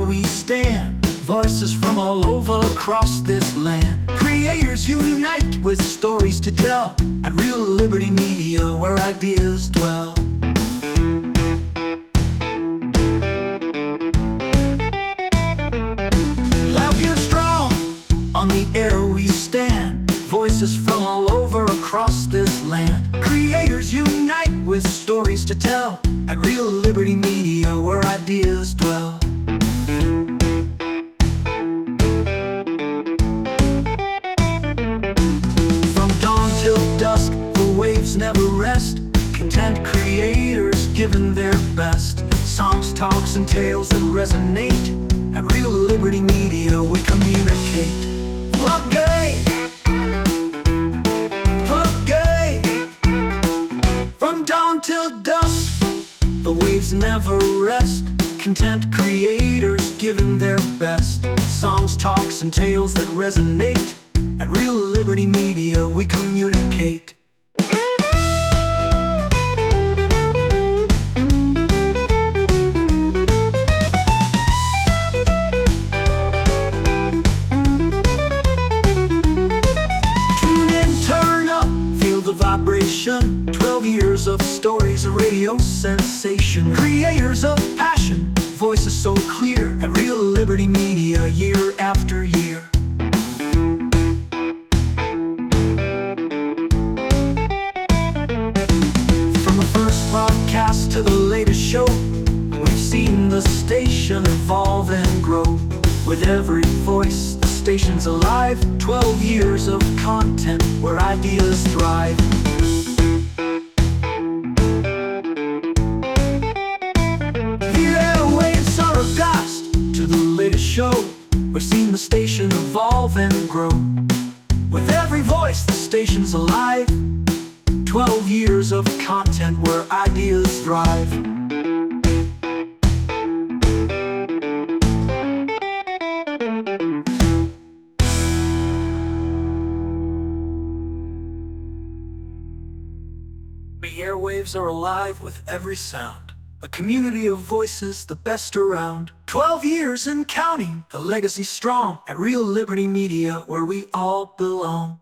we stand, voices from all over across this land. Creators unite with stories to tell, at Real Liberty Media, where ideas dwell. Loud and strong, on the air we stand, voices from all over across this land. Creators unite with stories to tell, at Real Liberty Media, where ideas dwell. From dawn till dusk, the waves never rest. Content creators giving their best. Songs, talks, and tales that resonate. At Real Liberty Media we communicate. Plug gay, plug gay. From dawn till dusk, the waves never rest. Content creators giving their best. Songs, talks, and tales that resonate. At Real Liberty Media we communicate. Tune in, turn up, feel the vibration. 12 years of stories, a radio sensation. Creators of passion, voices so clear. At Real Liberty Media, year after year. Broadcast to the latest show, we've seen the station evolve and grow. With every voice, the station's alive. 12 years of content where ideas thrive. The airwaves are aghast to the latest show. We've seen the station evolve and grow. With every voice, the station's alive. 12 years of content where ideas thrive. The airwaves are alive with every sound. A community of voices, the best around. 12 years and counting, the legacy strong. At Real Liberty Media, where we all belong.